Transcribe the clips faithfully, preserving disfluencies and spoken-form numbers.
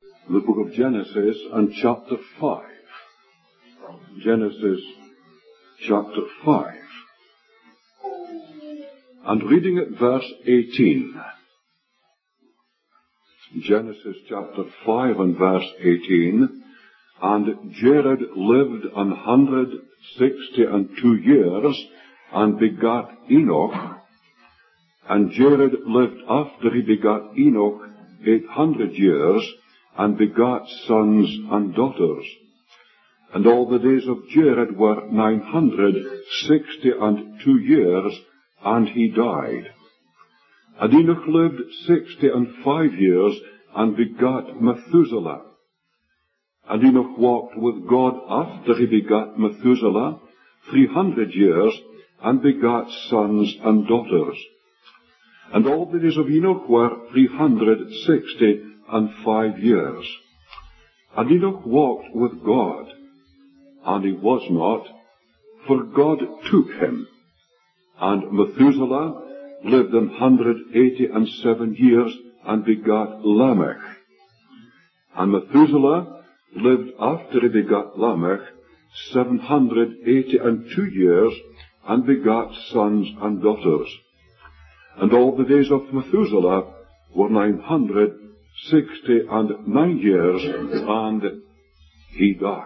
the book of Genesis and chapter five. Genesis chapter five. And reading at verse eighteen. Genesis chapter five and verse eighteen. And Jared lived an hundred sixty and two years, and begat Enoch. And Jared lived after he begat Enoch eight hundred years, and begat sons and daughters. And all the days of Jared were nine hundred sixty and two years, and he died. And Enoch lived sixty and five years, and begat Methuselah. And Enoch walked with God after he begat Methuselah three hundred years, and begat sons and daughters. And all the days of Enoch were three hundred sixty and five years. And Enoch walked with God, and he was not, for God took him. And Methuselah lived an hundred eighty and seven years, and begat Lamech. And Methuselah lived after he begat Lamech seven hundred eighty and two years, and begat sons and daughters. And all the days of Methuselah were nine hundred sixty and nine years, and he died.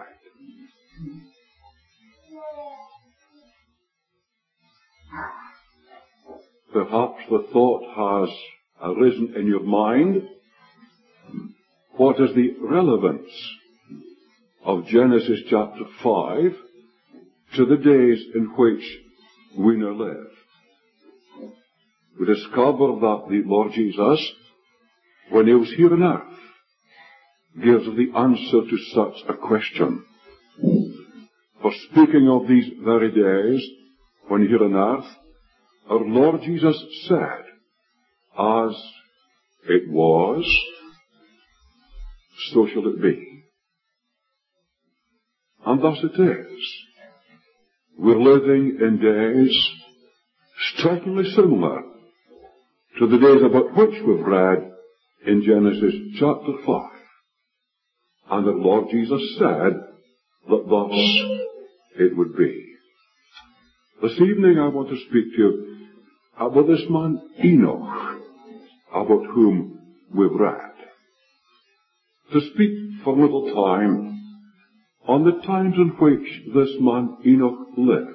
Perhaps the thought has arisen in your mind, what is the relevance of Genesis chapter five to the days in which we now live? We discover that the Lord Jesus, when he was here on earth, gives the answer to such a question. For speaking of these very days, when here on earth, our Lord Jesus said, as it was, so shall it be. And thus it is. We're living in days strikingly similar to the days about which we've read in Genesis chapter five. And that Lord Jesus said that thus it would be. This evening I want to speak to you about this man Enoch, about whom we've read. To speak for a little time on the times in which this man Enoch lived.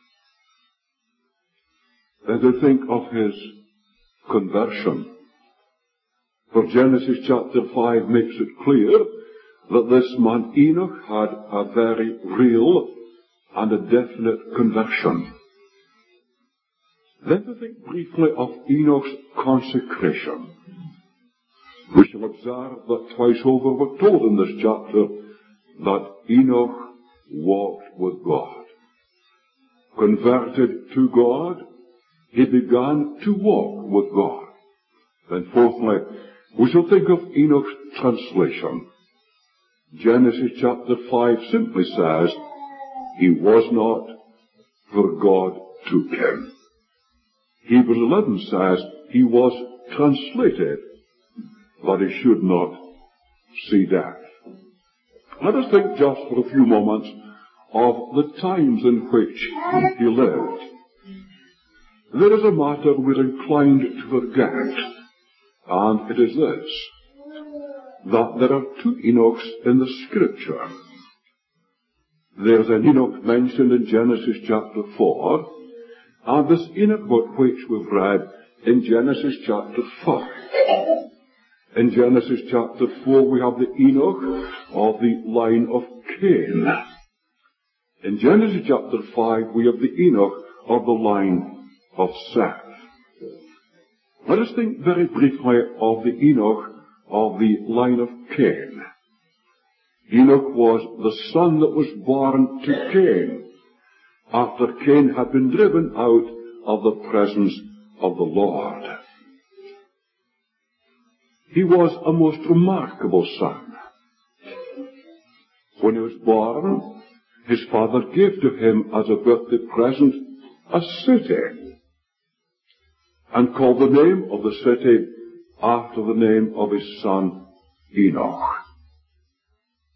Then to think of his conversion. For Genesis chapter five makes it clear that this man Enoch had a very real and a definite conversion. Then to think briefly of Enoch's consecration. We shall observe that twice over we're told in this chapter that Enoch walked with God. Converted to God, he began to walk with God. Then fourthly, we shall think of Enoch's translation. Genesis chapter five simply says, he was not, for God took him. Hebrews eleven says, he was translated, that he should not see death. Let us think just for a few moments of the times in which he lived. There is a matter we're inclined to forget, and it is this, that there are two Enochs in the Scripture. There's an Enoch mentioned in Genesis chapter four, and this Enoch about which we've read in Genesis chapter five. In Genesis chapter four we have the Enoch of the line of Cain. In Genesis chapter five we have the Enoch of the line of Seth. Let us think very briefly of the Enoch of the line of Cain. Enoch was the son that was born to Cain, after Cain had been driven out of the presence of the Lord. He was a most remarkable son. When he was born, his father gave to him as a birthday present a city, and called the name of the city after the name of his son Enoch.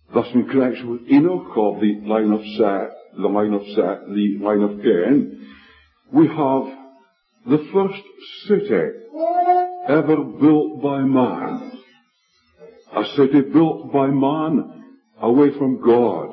Thus, in connection with Enoch of the line of Seth, the line of Seth, the line of Cain, we have the first city ever built by man. A city built by man away from God,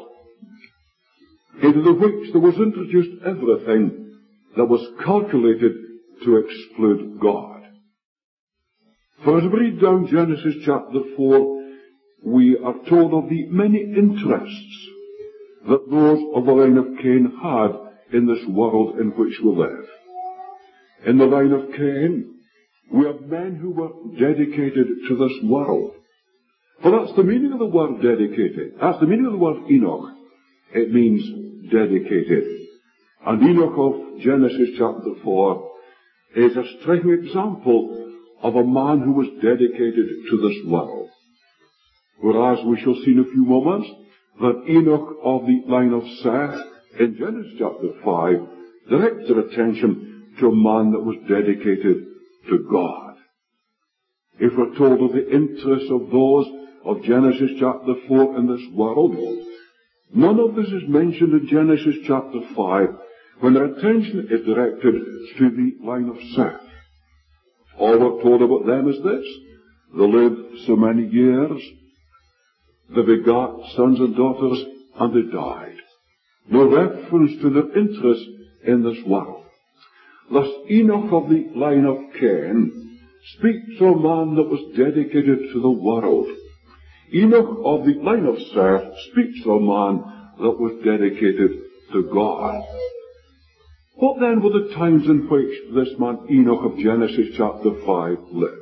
into the which there was introduced everything that was calculated to exclude God. For as we read down Genesis chapter four, we are told of the many interests that those of the line of Cain had in this world in which we live. In the line of Cain, we have men who were dedicated to this world. For that's the meaning of the word dedicated. That's the meaning of the word Enoch. It means dedicated. And Enoch of Genesis chapter four is a striking example of a man who was dedicated to this world. Whereas we shall see in a few moments that Enoch of the line of Seth in Genesis chapter five directs their attention to a man that was dedicated to God. If we're told of the interests of those of Genesis chapter four in this world, none of this is mentioned in Genesis chapter five when their attention is directed to the line of Seth. All we're told about them is this: they lived so many years, they begot sons and daughters, and they died. No reference to their interest in this world. Thus, Enoch of the line of Cain speaks of a man that was dedicated to the world. Enoch of the line of Seth speaks of a man that was dedicated to God. What then were the times in which this man Enoch of Genesis chapter five lived?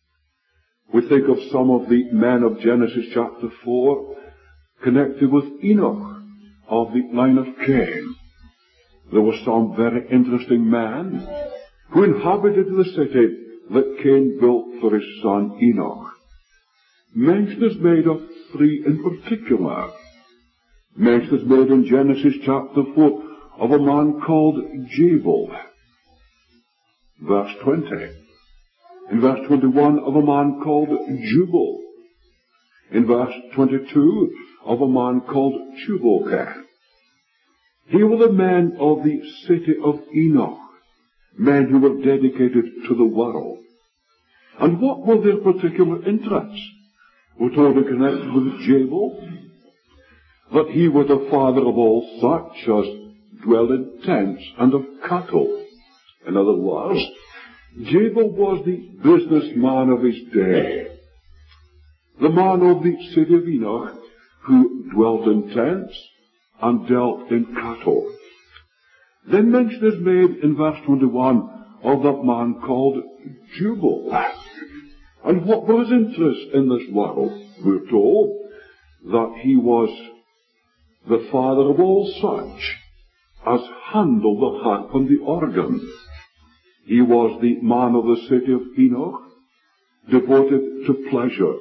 We think of some of the men of Genesis chapter four connected with Enoch of the line of Cain. There were some very interesting men who inhabited the city that Cain built for his son Enoch. Mention is made of three in particular. Mention is made in Genesis chapter four of a man called Jabal. Verse twenty. In verse twenty-one of a man called Jubal. In verse twenty-two of a man called Tubal-Cain. Here were the men of the city of Enoch, men who were dedicated to the world. And what were their particular interests? We're told in connection with Jabal that he was the father of all such as dwell in tents and of cattle. In other words, Jabal was the businessman of his day, the man of the city of Enoch who dwelt in tents and dealt in cattle. Then mention is made in verse twenty-one of that man called Jubal. And what was his interest in this world? We're told that he was the father of all such as handle the harp and the organ. He was the man of the city of Enoch, devoted to pleasure,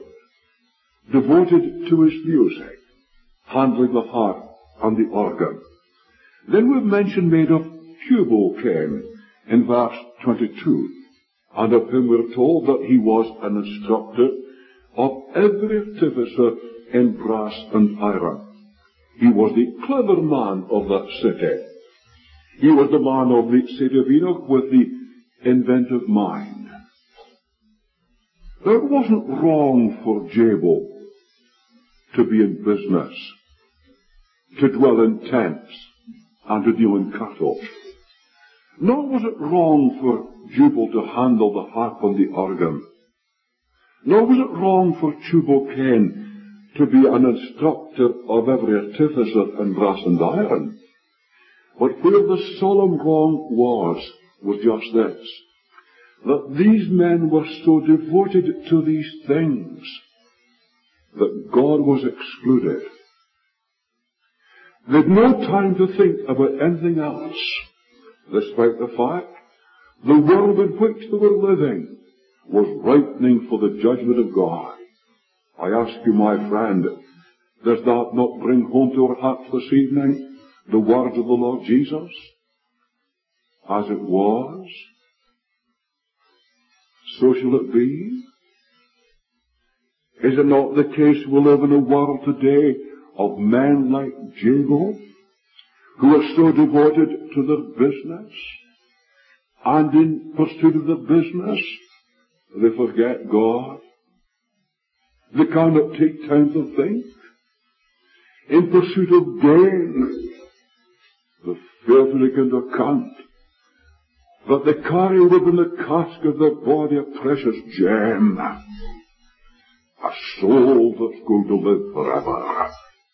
devoted to his music, handling the harp and the organ. Then we've mention made of Tubal-Cain in verse twenty-two, and of him we're told that he was an instructor of every artificer in brass and iron. He was the clever man of that city. He was the man of the city of Enoch with the inventive mind. Now, it wasn't wrong for Jabal to be in business, to dwell in tents, and to deal in cattle. Nor was it wrong for Jubal to handle the harp and the organ. Nor was it wrong for Tubal-Cain to be an instructor of every artificer in brass and iron. But where the solemn wrong was, was just this, that these men were so devoted to these things that God was excluded. They had no time to think about anything else, despite the fact the world in which they were living was ripening for the judgment of God. I ask you, my friend, does that not bring home to our hearts this evening the words of the Lord Jesus? As it was, so shall it be. Is it not the case we live in a world today of men like Jabal, who are so devoted to their business, and in pursuit of the business, they forget God. They cannot take time to think. In pursuit of gain, they fail to take into account that they carry within the cask of their body a precious gem, a soul that's going to live forever.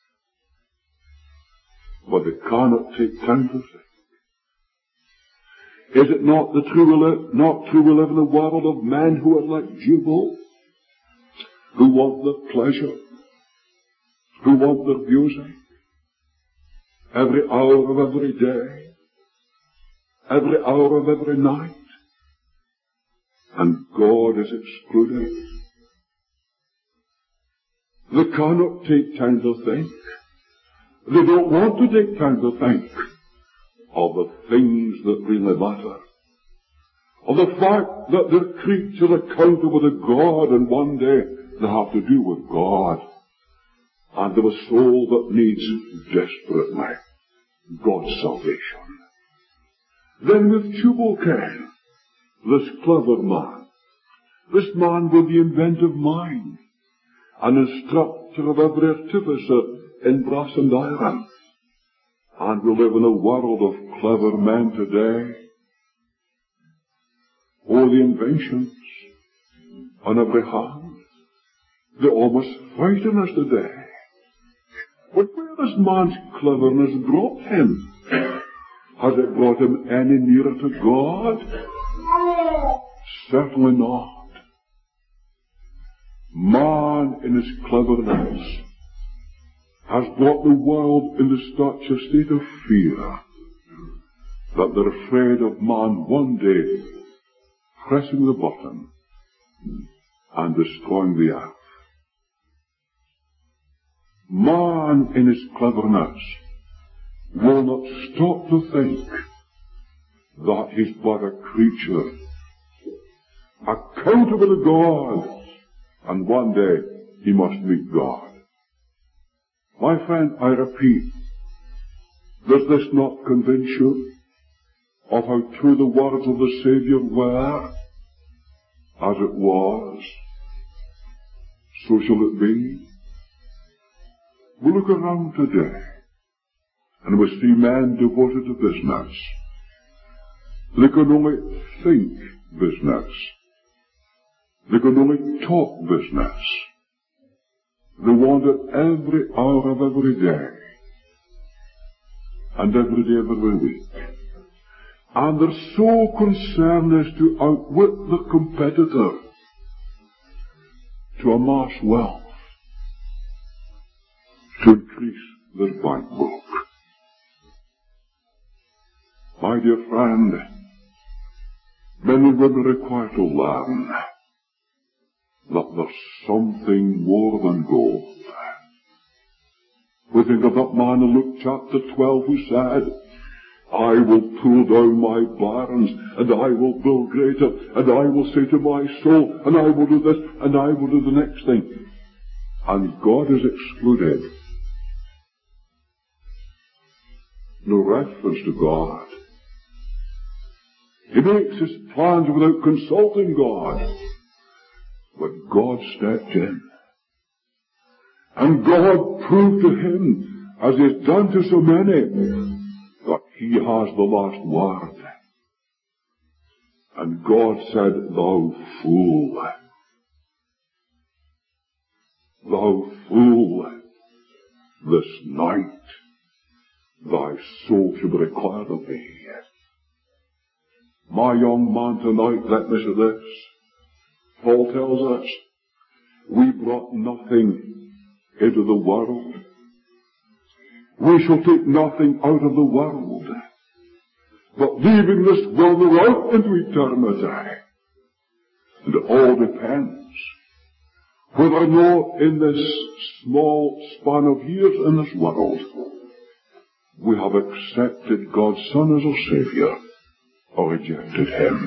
But they cannot take time to think. Is it not the true we live, not true we live in a world of men who are like Jubal, who want their pleasure, who want their music, every hour of every day, every hour of every night, and God is excluded? They cannot take time to think. They don't want to take time to think of the things that really matter, of the fact that their creatures are accountable to God, and one day they have to do with God, and of a soul that needs desperately God's salvation. Then with Tubal-Cain, this clever man, this man with the inventive mind, an instructor of every artificer in brass and iron. And we live in a world of clever men today. All the inventions on every hand, they almost frighten us today. But where has man's cleverness brought him? Has it brought him any nearer to God? Certainly not. Man in his cleverness has brought the world into such a state of fear that they're afraid of man one day pressing the button and destroying the earth. Man in his cleverness will not stop to think that he's but a creature, accountable to God, and one day he must meet God. My friend, I repeat, does this not convince you of how true the words of the Saviour were? As it was, so shall it be. We look around today, and we see men devoted to business. They can only think business. They can only talk business. They want it every hour of every day, and every day of every week. And they're so concerned as to outwit the competitor, to amass wealth, to increase their bank book. My dear friend, men and women require to learn that there's something more than gold. We think of that man in Luke chapter twelve who said, I will pull down my barns, and I will build greater, and I will say to my soul, and I will do this, and I will do the next thing. And God is excluded. No reference to God. He makes his plans without consulting God. But God stepped in. And God proved to him, as he has done to so many, that he has the last word. And God said, Thou fool, thou fool, this night thy soul shall be required of thee. My young man, tonight, let me say this. Paul tells us, we brought nothing into the world. We shall take nothing out of the world. But leaving this world, we're out into eternity. And it all depends whether or not in this small span of years in this world we have accepted God's Son as our Saviour or rejected Him.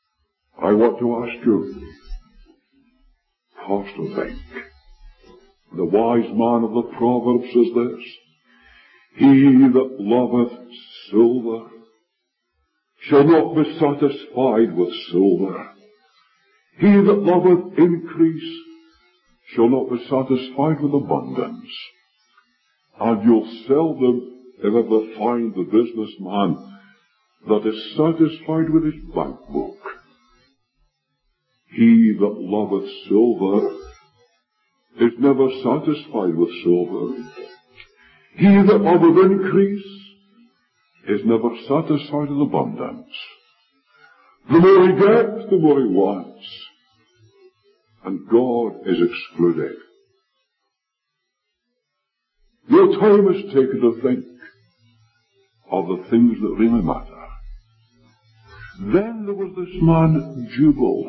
I want to ask you, pause to think. The wise man of the Proverbs says this: he that loveth silver shall not be satisfied with silver. He that loveth increase shall not be satisfied with abundance. And you'll seldom, if ever, find the businessman that is satisfied with his bank book. He that loveth silver is never satisfied with silver. He that loveth increase is never satisfied with abundance. The more he gets, the more he wants. And God is excluded. Your time is taken to think of the things that really matter. Then there was this man, Jubal.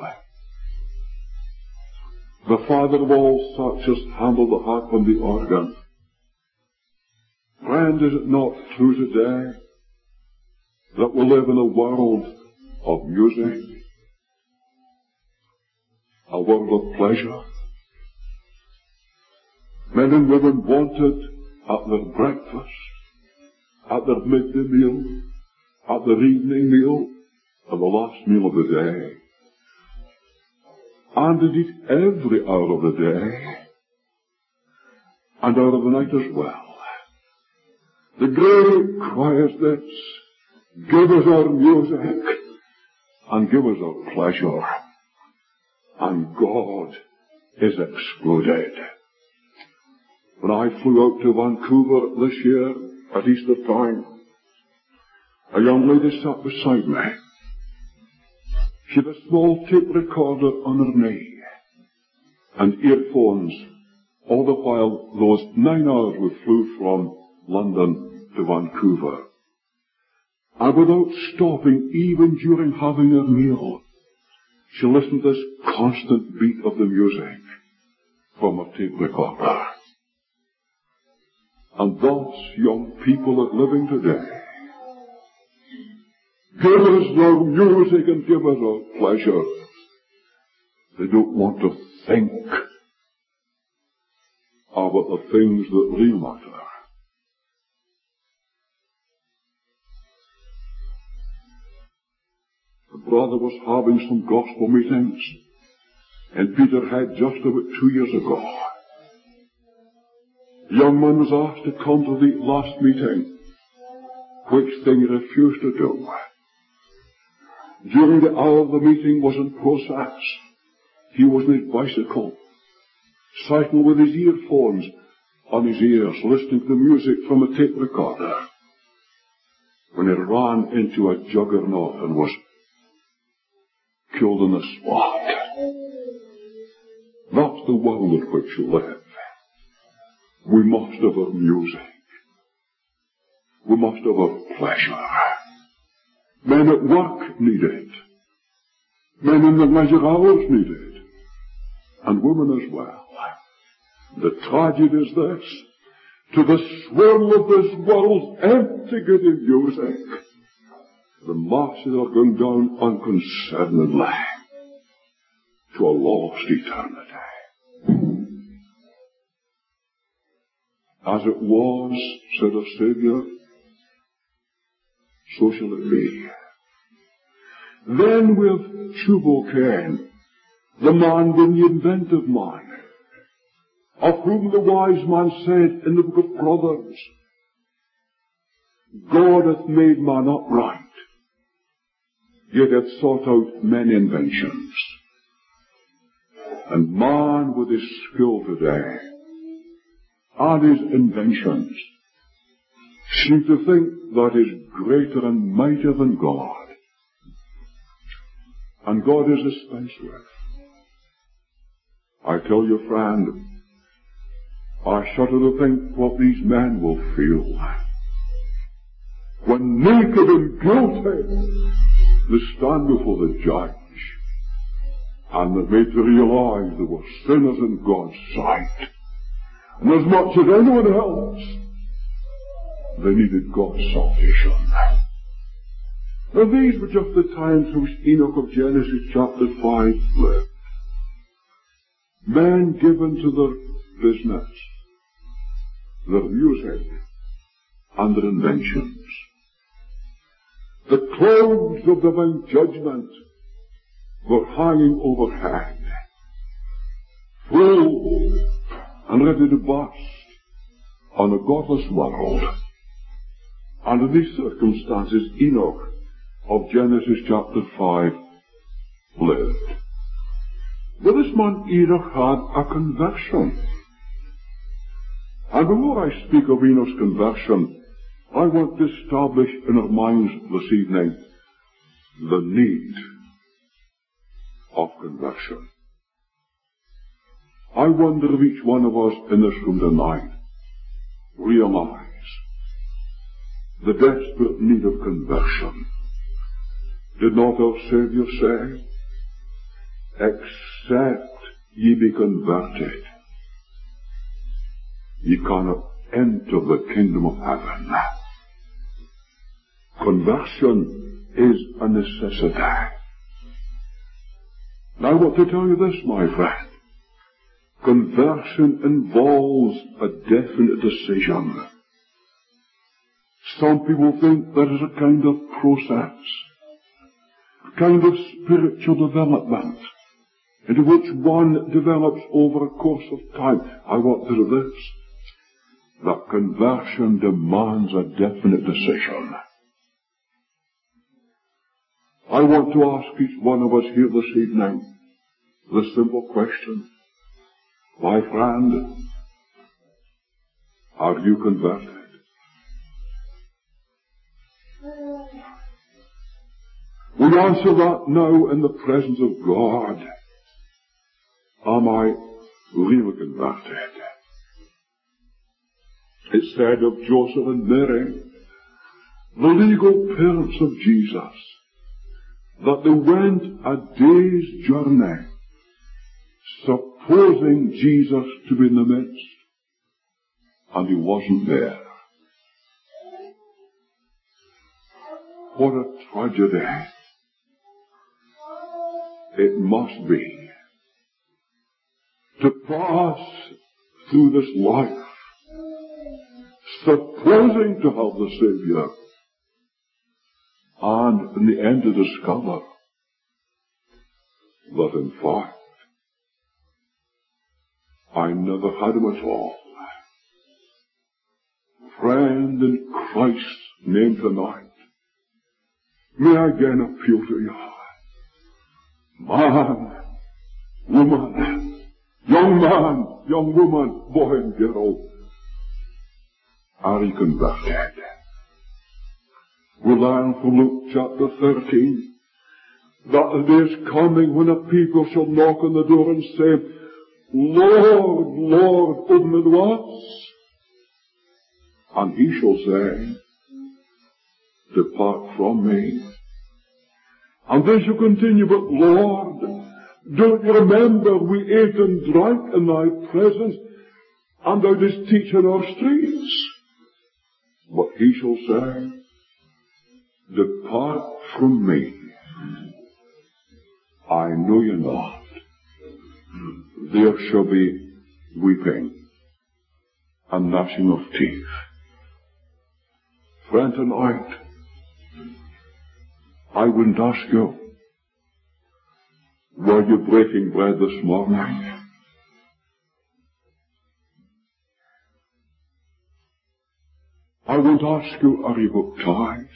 The father of all such as handle the harp and the organ. Friend, is it not true today that we live in a world of music, a world of pleasure? Men and women want it at their breakfast, at their midday meal, at their evening meal, and the last meal of the day. And indeed every hour of the day, and hour of the night as well. The great cry is this: give us our music, and give us our pleasure. And God is excluded. When I flew out to Vancouver this year at Easter time, a young lady sat beside me. She had a small tape recorder on her knee and earphones all the while those nine hours we flew from London to Vancouver. And without stopping, even during having her meal, she listened to this constant beat of the music from her tape recorder. And thus, young people are living today. Give us our music and give us our pleasure. They don't want to think about the things that really matter. The brother was having some gospel meetings in Peterhead just about two years ago. The young man was asked to come to the last meeting, which thing he refused to do. During the hour the meeting was in process, he was on his bicycle, cycling with his earphones on his ears, listening to the music from a tape recorder, when he ran into a juggernaut and was killed on the spot. That's the world in which you live. We must have our music. We must have our pleasure. Men at work need it. Men in the leisure hours need it. And women as well. The tragedy is this: to the swirl of this world's empty giddy music, the masses are going down unconcernedly to a lost eternity. As it was, said our Saviour, so shall it be. Then with Tubal Cain, the man being the inventive man, of whom the wise man said in the book of Proverbs, God hath made man upright, yet hath sought out many inventions. And man with his skill today, and his inventions, seem to think that is greater and mightier than God. And God is dispensed with. I tell you, friend, I shudder to think what these men will feel when naked and guilty they stand before the judge, and they're made to realize they were sinners in God's sight. And as much as anyone else, they needed God's salvation. Now these were just the times in which Enoch of Genesis chapter five lived. Men given to their business, their music, and their inventions. The clouds of divine judgment were hanging overhead, full and ready to burst on a godless world. Under these circumstances, Enoch of Genesis chapter five lived. But this man Enoch had a conversion. And before I speak of Enoch's conversion, I want to establish in our minds this evening the need of conversion. I wonder if each one of us in this room tonight realize the desperate need of conversion. Did not our Saviour say, except ye be converted, ye cannot enter the kingdom of heaven. Conversion is a necessity. Now I want to tell you this, my friend. Conversion involves a definite decision. Some people think there is a kind of process, a kind of spiritual development, into which one develops over a course of time. I want to do this. That conversion demands a definite decision. I want to ask each one of us here this evening the simple question. My friend, are you converted? We answer that now in the presence of God. Am I really converted? It said of Joseph and Mary, the legal parents of Jesus, that they went a day's journey, supposing Jesus to be in the midst, and he wasn't there. What a tragedy it must be to pass through this life supposing to have the Savior, and in the end to discover that in fact I never had him at all. Friend in Christ's name tonight, may I again appeal to you. Man, woman, young man, young woman, boy and girl, are you converted? We learn from Luke chapter thirteen that the day is coming when a people shall knock on the door and say, Lord, Lord, open it to us. And he shall say, depart from me. And they shall continue, but Lord, don't you remember we ate and drank in thy presence, and thou didst teach in our streets? But he shall say, depart from me. I know you not. There shall be weeping and gnashing of teeth. Friend, tonight, I wouldn't ask you, were you breaking bread this morning? I won't ask you, are you baptized?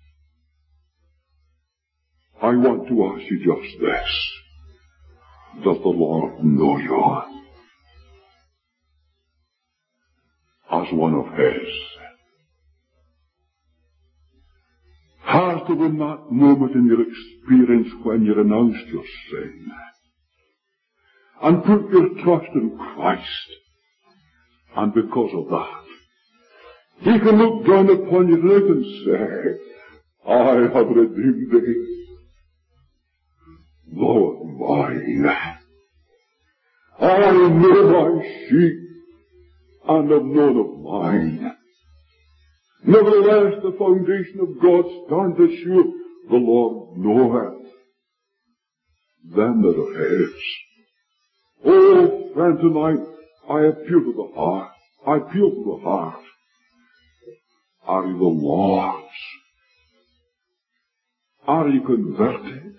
I want to ask you just this. Does the Lord know you as one of His? Has there been that moment in your experience when you renounced your sin and put your trust in Christ, and because of that, He can look down upon you tonight and say, I have redeemed thee. Thou art mine. I know my sheep, and have known of mine. Nevertheless, the foundation of God stands assured, the Lord knoweth them that are His. Oh, friend, tonight, I appeal to the heart. I appeal to the heart. Are you the Lord's? Are you converted?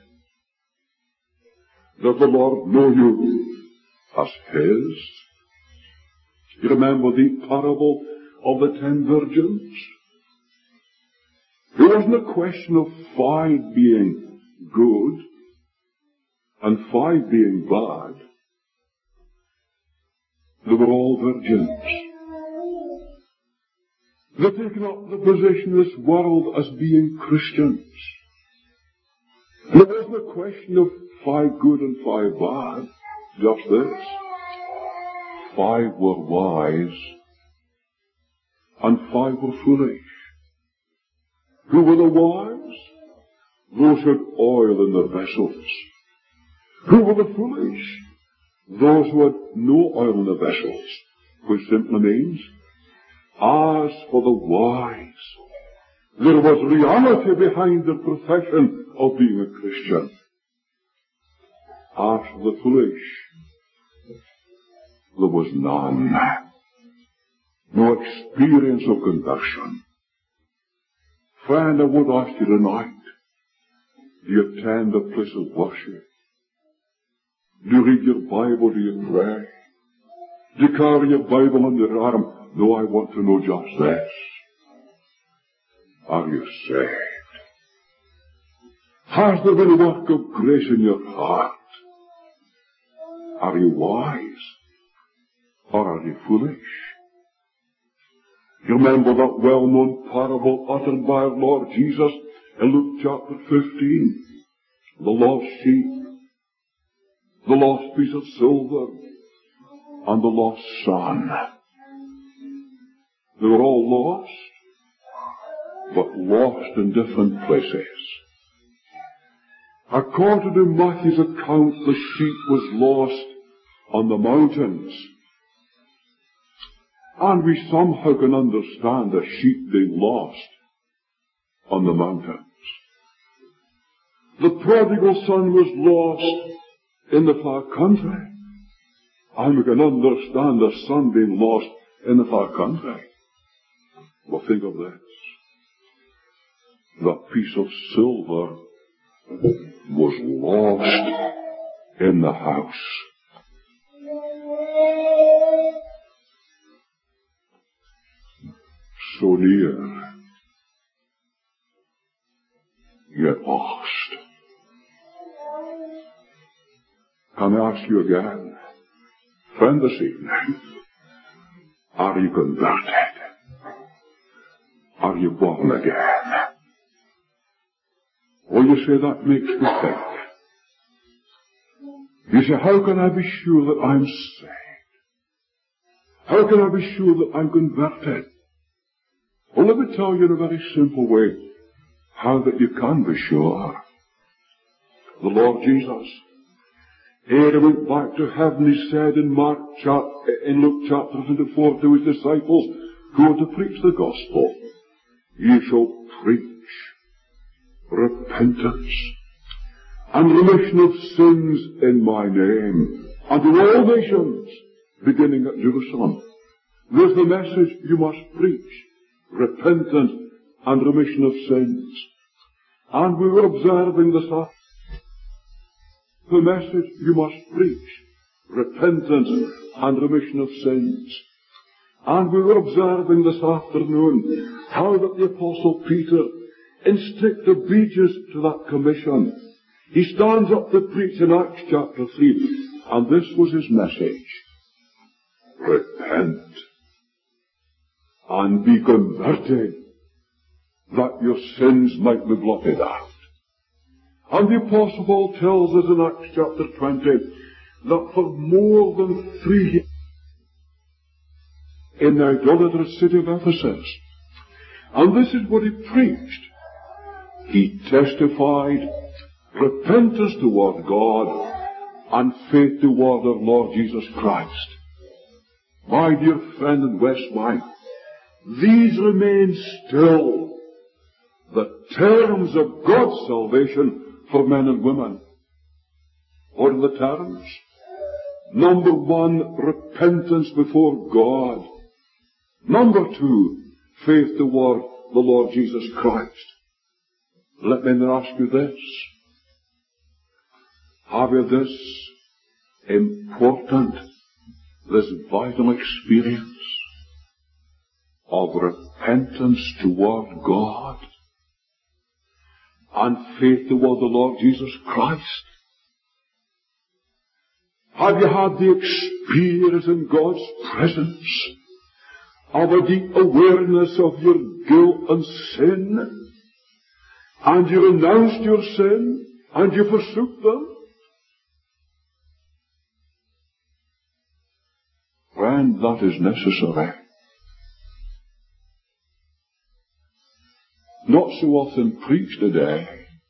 Does the Lord know you as His? You remember the parable of the ten virgins? It wasn't a question of five being good and five being bad. They were all virgins. They're taking up the position in this world as being Christians. And it wasn't a question of five good and five bad. Just this. Five were wise and five were foolish. Who were the wise? Those who had oil in their vessels. Who were the foolish? Those who had no oil in their vessels. Which simply means, as for the wise, there was reality behind the profession of being a Christian. As for the foolish, there was none. No experience of conversion. Friend, I would ask you tonight, do you attend a place of worship? Do you read your Bible? Do you pray? Do you carry your Bible under your arm? No, I want to know just this. Are you saved? Has there been a work of grace in your heart? Are you wise? Or are you foolish? You remember that well-known parable uttered by our Lord Jesus in Luke chapter fifteen? The lost sheep, the lost piece of silver, and the lost son. They were all lost, but lost in different places. According to Matthew's account, the sheep was lost on the mountains. And we somehow can understand a sheep being lost on the mountains. The prodigal son was lost in the far country. And we can understand a son being lost in the far country. Well, think of this. The piece of silver was lost in the house. So near, yet lost. Can I ask you again, friend, this evening, are you converted? Are you born again? Well, you say, that makes me think. You say, how can I be sure that I'm saved? How can I be sure that I'm converted? Well, let me tell you in a very simple way how that you can be sure. The Lord Jesus, ere he went back to heaven, he said in Mark chapter, in Luke chapter twenty-four to his disciples who were to preach the gospel, ye shall preach repentance and remission of sins in my name unto all nations, beginning at Jerusalem. There's the message you must preach. Repentance and remission of sins. And we were observing this afternoon the message you must preach. Repentance and remission of sins. And we were observing this afternoon how that the Apostle Peter, in strict obedience to that commission, he stands up to preach in Acts chapter three, and this was his message. Repent and be converted, that your sins might be blotted out. And the Apostle Paul tells us in Acts chapter twenty that for more than three years in the idolatrous city of Ephesus, and this is what he preached, he testified repentance toward God and faith toward our Lord Jesus Christ. My dear friend in Westmine, these remain still the terms of God's salvation for men and women. What are the terms? Number one, repentance before God. Number two, faith toward the Lord Jesus Christ. Let me then ask you this. Have you this important, this vital experience of repentance toward God and faith toward the Lord Jesus Christ? Have you had the experience in God's presence of a deep awareness of your guilt and sin, and you renounced your sin, and you forsook them? Friend, that is necessary. Not so often preached today,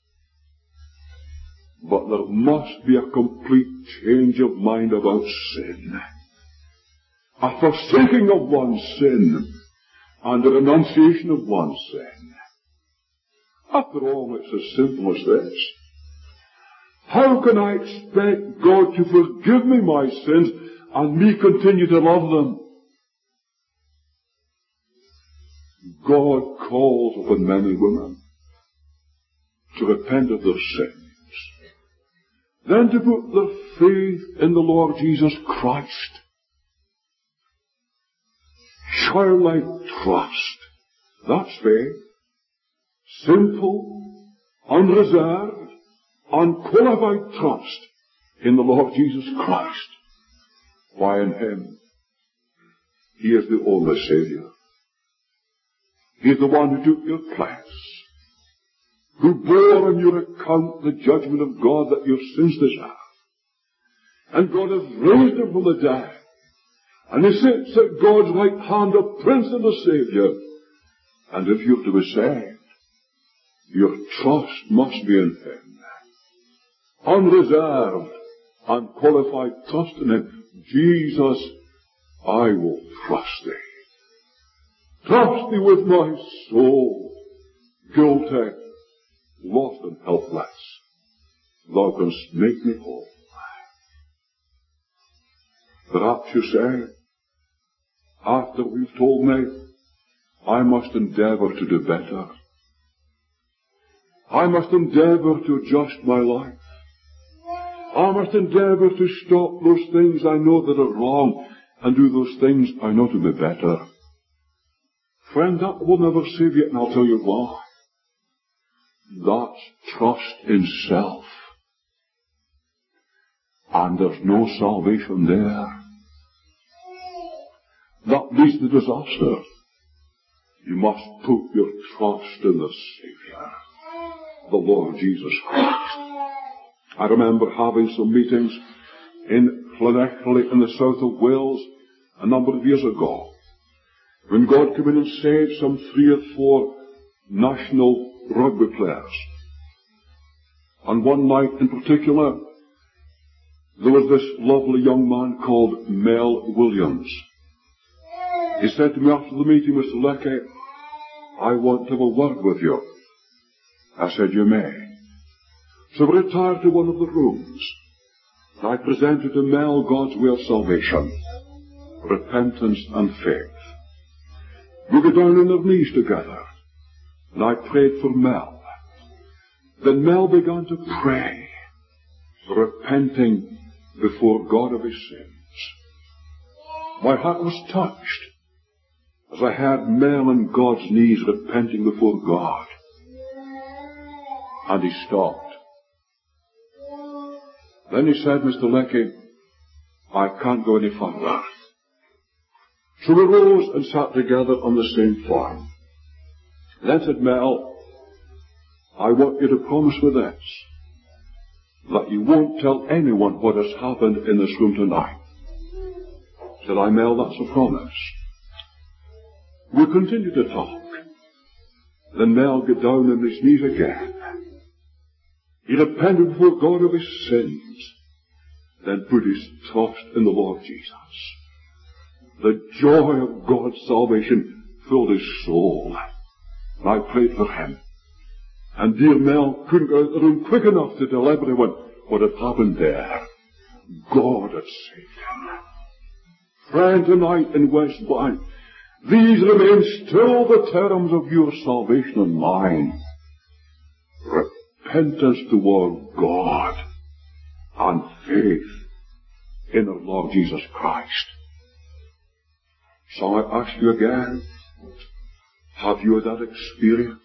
but there must be a complete change of mind about sin. A forsaking of one's sin and a renunciation of one's sin. After all, it's as simple as this. How can I expect God to forgive me my sins and me continue to love them? God calls upon men and women to repent of their sins, then to put their faith in the Lord Jesus Christ. Childlike trust, that's faith. Simple, unreserved, unqualified trust in the Lord Jesus Christ. Why, in Him, He is the only Savior. He is the one who took your place, who bore on your account the judgment of God that your sins deserve. And God has raised Him from the dead. And He sits at God's right hand, a Prince and a Savior. And if you're to be saved, your trust must be in Him. Unreserved, unqualified trust in Him. Jesus, I will trust Thee. Trust Thee with my soul, guilty, lost and helpless. Thou canst make me whole. Perhaps you say, after you've told me, I must endeavor to do better. I must endeavor to adjust my life. I must endeavor to stop those things I know that are wrong and do those things I know to be better. Friend, that will never save you, and I'll tell you why. That's trust in self. And there's no salvation there. That leads to disaster. You must put your trust in the Savior, the Lord Jesus Christ. I remember having some meetings in Llanelli in the south of Wales a number of years ago, when God came in and saved some three or four national rugby players. And one night in particular, there was this lovely young man called Mel Williams. He said to me after the meeting, Mister Leckie, I want to have a word with you. I said, you may. So we retired to one of the rooms, and I presented to Mel God's way of salvation, repentance and faith. We got down on our knees together, and I prayed for Mel. Then Mel began to pray, repenting before God of his sins. My heart was touched as I heard Mel on God's knees repenting before God. And he stopped. Then he said, Mister Leckie, I can't go any further. So we rose and sat together on the same form. Then said Mel, I want you to promise me this, that you won't tell anyone what has happened in this room tonight. Said I, Mel, that's a promise. We continued to talk. Then Mel got down on his knees again. He repented before God of his sins, then put his trust in the Lord Jesus. The joy of God's salvation filled his soul. And I prayed for him. And dear Mel couldn't go out of the room quick enough to tell everyone what had happened there. God had saved him. Friend, tonight in West Bank, these remain still the terms of your salvation and mine. Repentance toward God and faith in our Lord Jesus Christ. So I ask you again, have you that experience?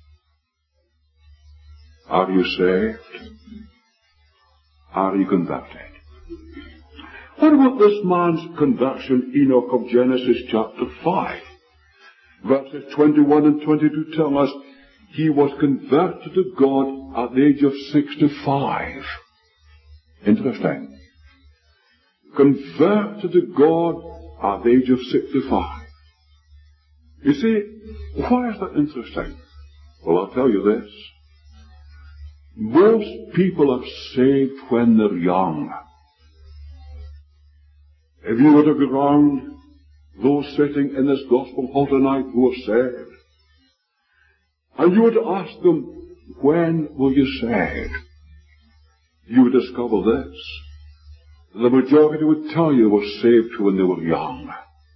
Are you saved? Are you converted? What about this man's conversion, Enoch of Genesis chapter five? Verses twenty-one and twenty-two tell us he was converted to God at the age of sixty-five. Interesting. Converted to God at the age of sixty-five. You see, why is that interesting? Well, I'll tell you this. Most people are saved when they're young. If you were to go round those sitting in this gospel hall tonight who are saved, and you were to ask them, when were you saved? You would discover this. The majority would tell you they were saved when they were young.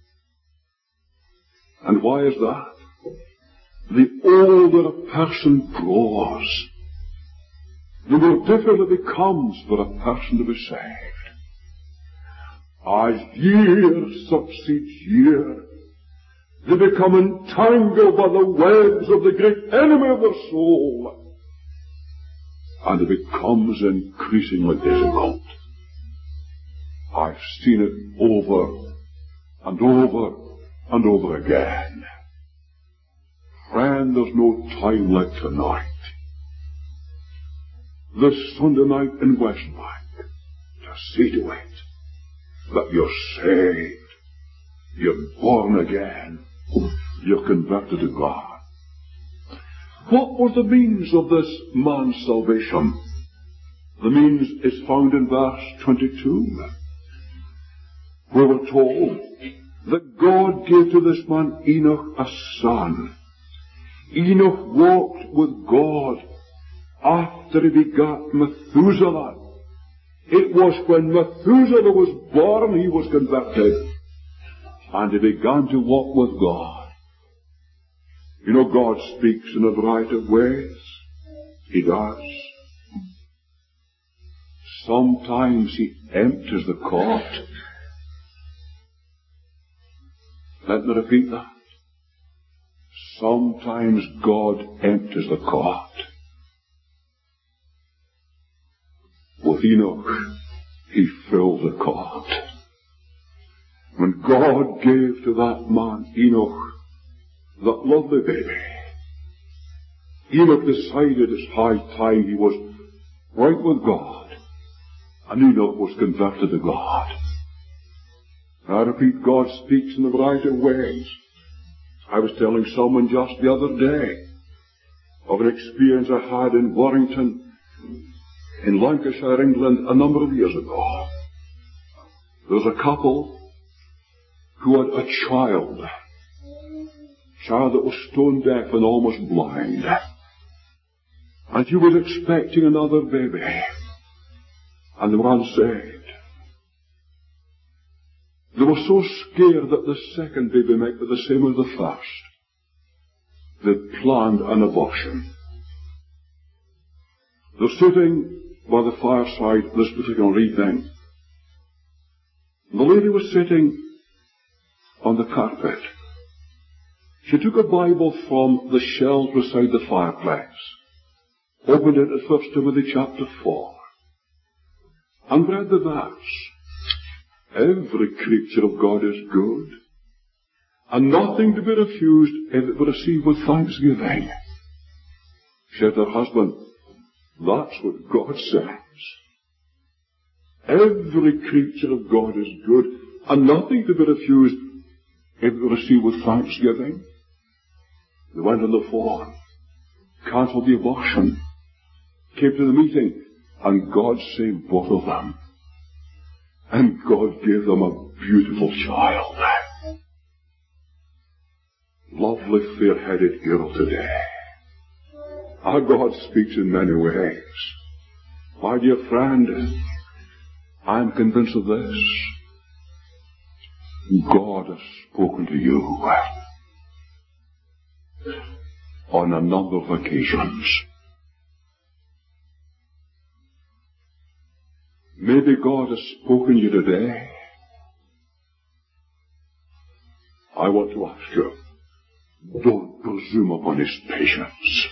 And why is that? The older a person grows, the more difficult it becomes for a person to be saved. As year succeeds year, they become entangled by the webs of the great enemy of their soul, and it becomes increasingly difficult. I've seen it over and over and over again. Friend, there's no time like tonight, this Sunday night in West Bank, to see to it that you're saved, you're born again, you're converted to God. What was the means of this man's salvation? The means is found in verse twenty-two, where we're told that God gave to this man Enoch a son. Enoch walked with God after he begat Methuselah. It was when Methuselah was born he was converted, and he began to walk with God. You know, God speaks in a variety of ways. He does. Sometimes he empties the court. Let me repeat that. Sometimes God empties the court. With Enoch, he filled the court. When God gave to that man, Enoch, that lovely baby, Enoch decided it's high time he was right with God, and Enoch was converted to God. I repeat, God speaks in a variety of ways. I was telling someone just the other day of an experience I had in Warrington, in Lancashire, England, a number of years ago. There was a couple who had a child, child that was stone deaf and almost blind. And she was expecting another baby, and they were unsaved. They were so scared that the second baby might be the same as the first. They planned an abortion. They're sitting by the fireside this particular evening. The lady was sitting on the carpet. She took a Bible from the shelves beside the fireplace, opened it at First Timothy chapter four, and read the verse. Every creature of God is good, and nothing to be refused if it be received with thanksgiving. She said to her husband, that's what God says. Every creature of God is good, and nothing to be refused if it be received with thanksgiving. They went on the phone, cancelled the abortion, came to the meeting, and God saved both of them. And God gave them a beautiful child. Lovely fair-headed girl today. Our God speaks in many ways. My dear friend, I'm convinced of this. God has spoken to you on a number of occasions. Maybe God has spoken to you today. I want to ask you, don't presume upon His patience.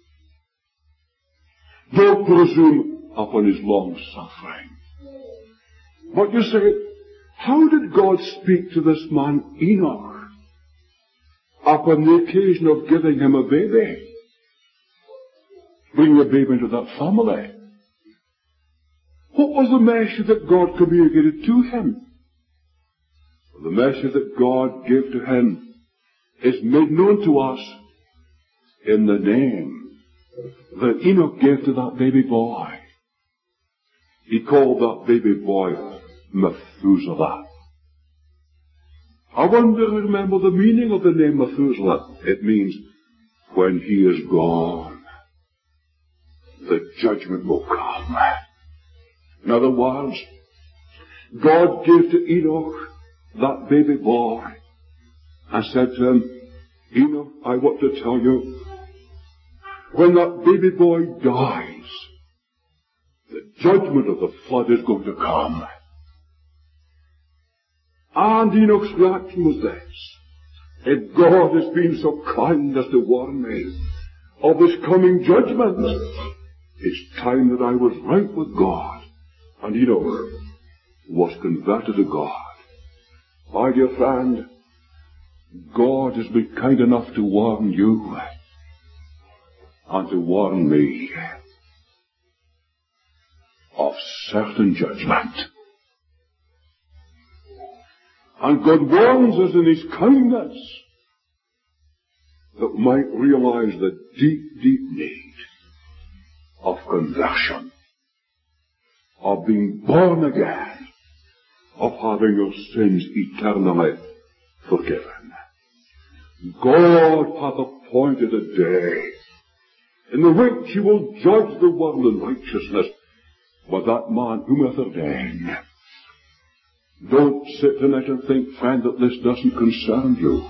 Don't presume upon His long suffering. But you say, how did God speak to this man Enoch upon the occasion of giving him a baby? Bringing a baby into that family. What was the message that God communicated to him? The message that God gave to him is made known to us in the name that Enoch gave to that baby boy. He called that baby boy Methuselah. I wonder if you remember the meaning of the name Methuselah. It means, when he is gone, the judgment will come. In other words, God gave to Enoch that baby boy and said to him, Enoch, I want to tell you, when that baby boy dies, the judgment of the flood is going to come. And Enoch's reaction was this: if God has been so kind as to warn me of His coming judgment, it's time that I was right with God. And Enoch was converted to God. My dear friend, God has been kind enough to warn you and to warn me of certain judgment. And God warns us in His kindness that we might realize the deep, deep need of conversion, of being born again, of having your sins eternally forgiven. God hath appointed a day in the which He will judge the world in righteousness, but that man whom hath ordained. Don't sit tonight and think, friend, that this doesn't concern you.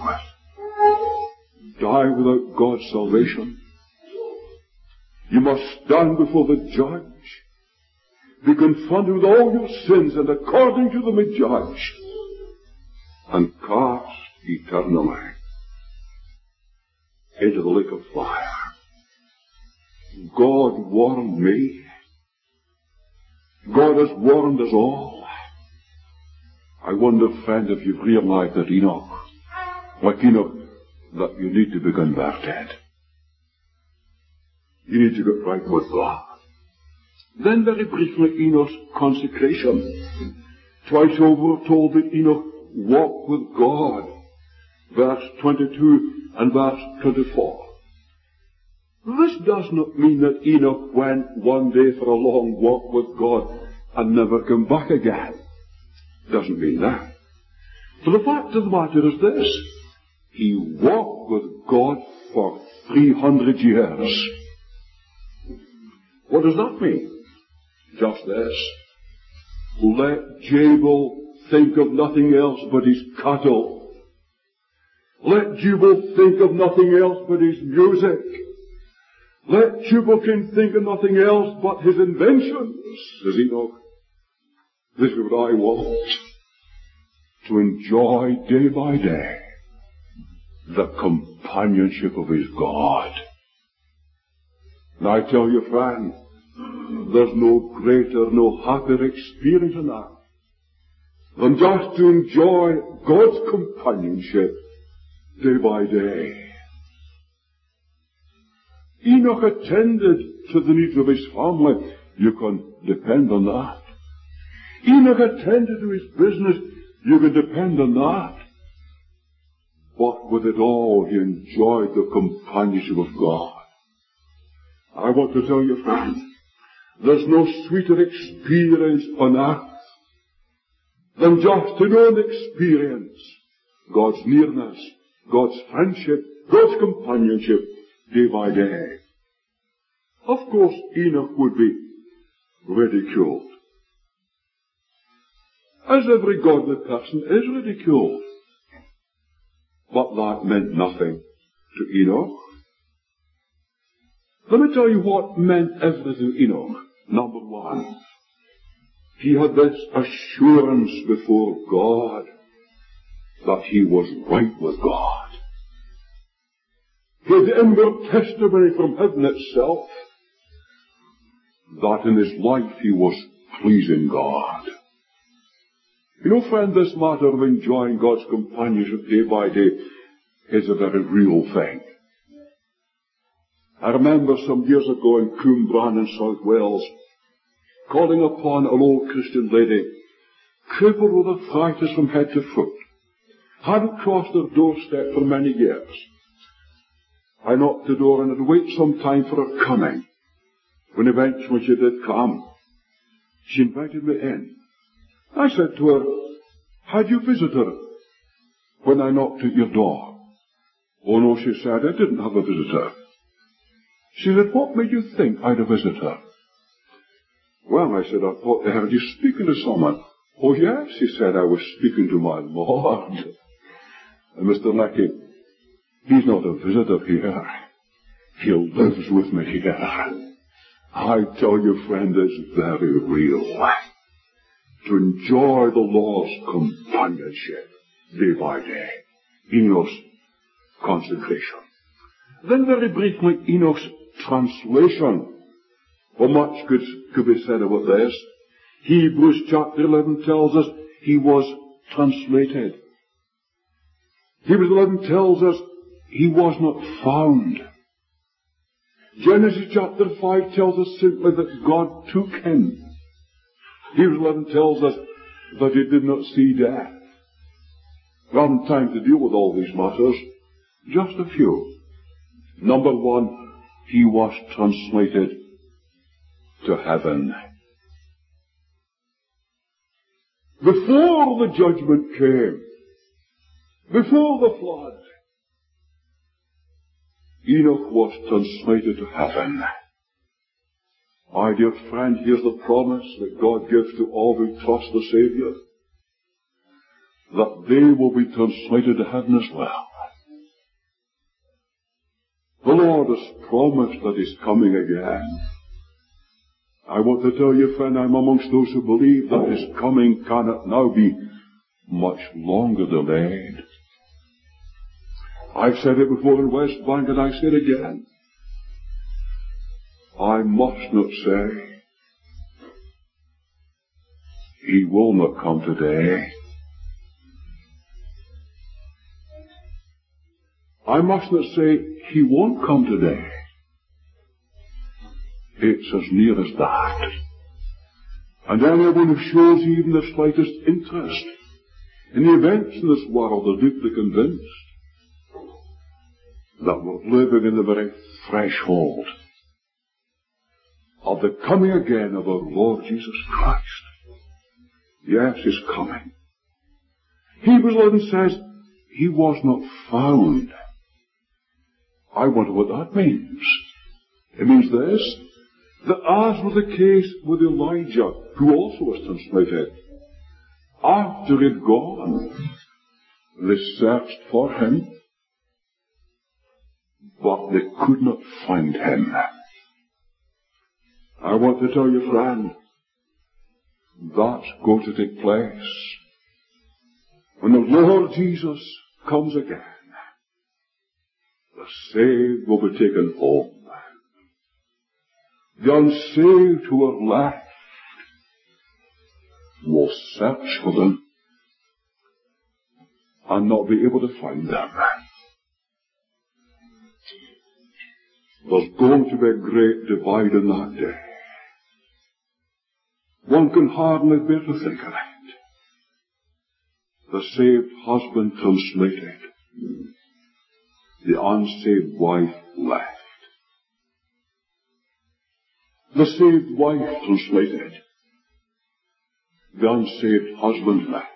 Die without God's salvation. You must stand before the judge, be confronted with all your sins, and according to them be judged, and cast eternally into the lake of fire. God warned me. God has warned us all. I wonder, friend, if you've realized that Enoch, like Enoch, that you need to be converted. You need to get right with God. Then very briefly, Enoch's consecration. Twice over we're told that Enoch walked with God. Verse twenty-two and verse twenty-four. This does not mean that Enoch went one day for a long walk with God and never came back again. Doesn't mean that. But the fact of the matter is this: he walked with God for three hundred years. What does that mean? Just this: let Jabal think of nothing else but his cattle. Let Jubal think of nothing else but his music. Let Tubal-Cain think of nothing else but his inventions. Says Enoch, this is what I want: to enjoy day by day the companionship of his God. And I tell you, friend, there's no greater, no happier experience in that than just to enjoy God's companionship day by day. Enoch attended to the needs of his family. You can depend on that. Enoch attended to his business. You can depend on that. But with it all, he enjoyed the companionship of God. I want to tell you, friend, there's no sweeter experience on earth than just to know and experience God's nearness, God's friendship, God's companionship day by day. Of course, Enoch would be ridiculed. as every godly person is ridiculed. But that meant nothing to Enoch. Let me tell you what meant everything to Enoch. Number one, he had this assurance before God that he was right with God. He had the inward testimony from heaven itself that in his life he was pleasing God. You know, friend, this matter of enjoying God's companionship day by day is a very real thing. I remember some years ago in Cwmbran in South Wales, calling upon an old Christian lady, crippled with arthritis from head to foot, hadn't crossed her doorstep for many years. I knocked the door and had to wait some time for her coming. When eventually she did come, she invited me in. I said to her, had you visitor when I knocked at your door? Oh no, she said, I didn't have a visitor. She said, what made you think I'd a visitor? Well, I said, I thought I heard you speaking to someone. Oh yes, she said, I was speaking to my Lord. And Mister Leckie, he's not a visitor here. He lives with me here. I tell you, friend, it's very real to enjoy the Lord's companionship day by day. Enoch's consecration. Then very briefly, Enoch's translation. Well, much could, could be said about this. Hebrews chapter eleven tells us he was translated. Hebrews eleven tells us he was not found. Genesis chapter five tells us simply that God took him. Hebrews eleven tells us that he did not see death. We haven't time to deal with all these matters. Just a few. Number one, he was translated to heaven. Before the judgment came, before the flood, Enoch was translated to heaven. My dear friend, here's the promise that God gives to all who trust the Savior, that they will be translated to heaven as well. The Lord has promised that He's coming again. I want to tell you, friend, I'm amongst those who believe that His coming cannot now be much longer delayed. I've said it before in West Bank, and I say it again. I must not say, He will not come today. I must not say, He won't come today. It's as near as that. And anyone who shows even the slightest interest in the events in this world are deeply convinced that we're living in the very threshold of the coming again of our Lord Jesus Christ. Yes, He's coming. Hebrews eleven says, He was not found. I wonder what that means. It means this, that as was the case with Elijah, who also was translated, after he had gone, they searched for him, but they could not find him. I want to tell you, friend, that's going to take place when the Lord Jesus comes again. The saved will be taken home. The unsaved who are left will search for them and not be able to find them. There's going to be a great divide in that day. One can hardly bear to think of it. The saved husband translated, the unsaved wife left. The saved wife translated, the unsaved husband left.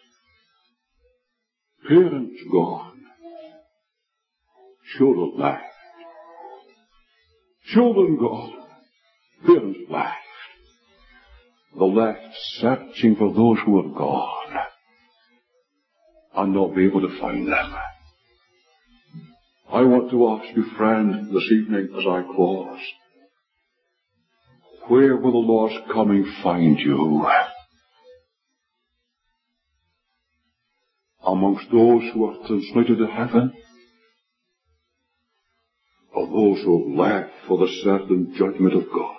Parents gone, children left. Children gone, parents left. the left searching for those who are gone and not be able to find them. I want to ask you, friend, this evening as I close, where will the Lord's coming find you? Amongst those who are translated to heaven, or those who have left for the certain judgment of God?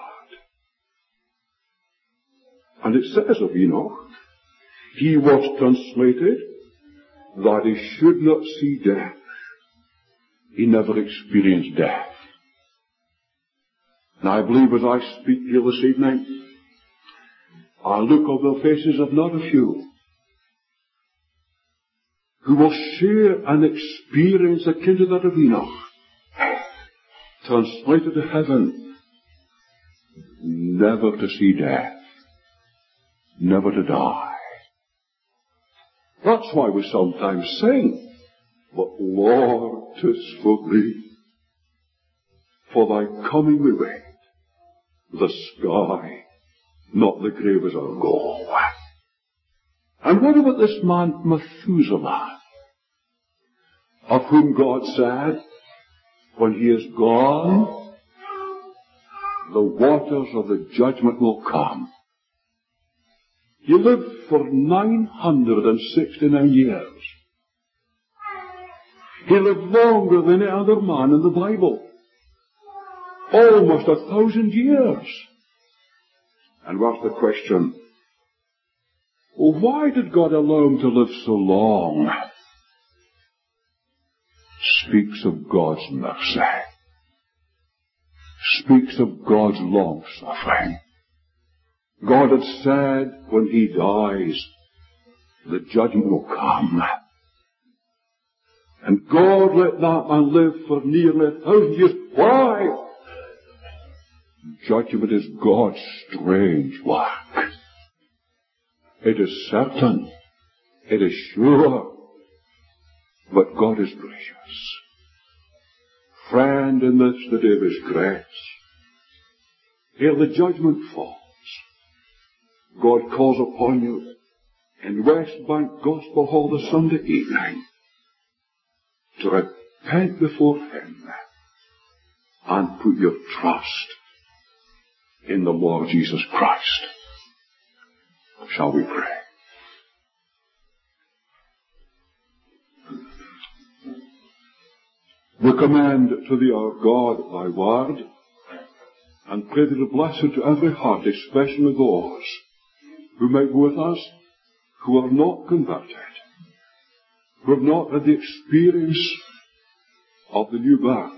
And it says of Enoch, he was translated that he should not see death. He never experienced death. Now I believe as I speak here this evening, I look on the faces of not a few who will share an experience akin to that of Enoch, translated to heaven, never to see death, never to die. That's why we sometimes sing, but Lord, 'tis for thee, for thy coming we wait, the sky, not the grave is our goal. And what about this man Methuselah, of whom God said, when he is gone, the waters of the judgment will come. He lived for nine hundred sixty-nine years. He lived longer than any other man in the Bible. Almost a thousand years. And what's the question? Well, why did God allow him to live so long? Speaks of God's mercy. Speaks of God's long suffering. God had said, when he dies, the judgment will come. And God let that man live for nearly a thousand years. Why? Judgment is God's strange work. It is certain. It is sure. But God is gracious. Friend, in this the day of his grace, ere the judgment falls, God calls upon you in West Bank Gospel Hall this Sunday evening to repent before him and put your trust in the Lord Jesus Christ. Shall we pray? We commend to thee, our God, thy word, and pray thee to bless it to every heart, especially those who may be with us who are not converted, who have not had the experience of the new birth,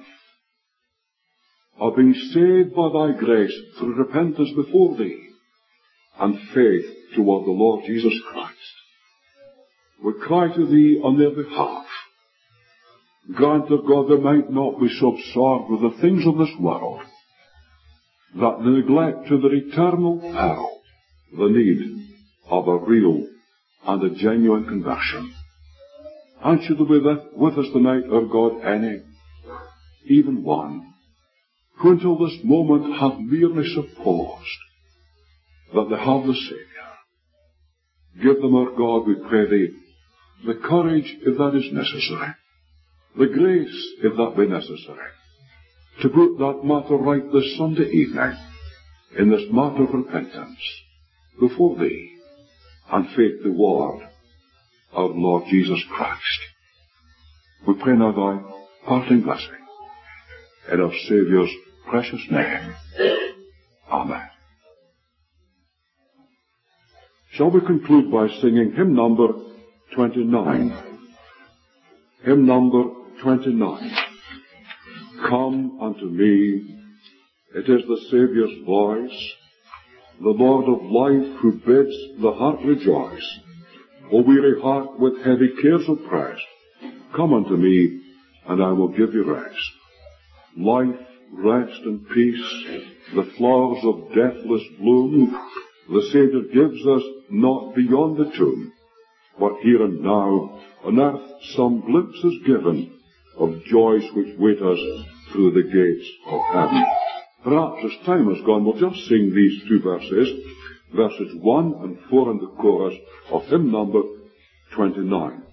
of being saved by thy grace through repentance before thee and faith toward the Lord Jesus Christ. We cry to thee on their behalf. Grant, O God, they might not be so absorbed with the things of this world that they neglect to their eternal peril the need of a real and a genuine conversion. And should there be with us tonight, O God, any, even one, who until this moment have merely supposed that they have the Saviour, give them, O God, we pray thee, the courage, if that is necessary, the grace, if that be necessary, to put that matter right this Sunday evening, in this matter of repentance, before thee, and faith toward our Lord Jesus Christ. We pray now thy parting blessing, in our Saviour's precious name. Amen. Shall we conclude by singing hymn number twenty-nine? Hymn number twenty-nine. Come unto me. It is the Saviour's voice, the Lord of life, who bids the heart rejoice. O weary heart with heavy cares oppressed, come unto me, and I will give you rest. Life, rest, and peace, the flowers of deathless bloom, the Saviour gives us not beyond the tomb, but here and now on earth some glimpse is given of joys which wait us through the gates of heaven. Perhaps as time has gone, we'll just sing these two verses. verses one and four in the chorus of hymn number twenty-nine.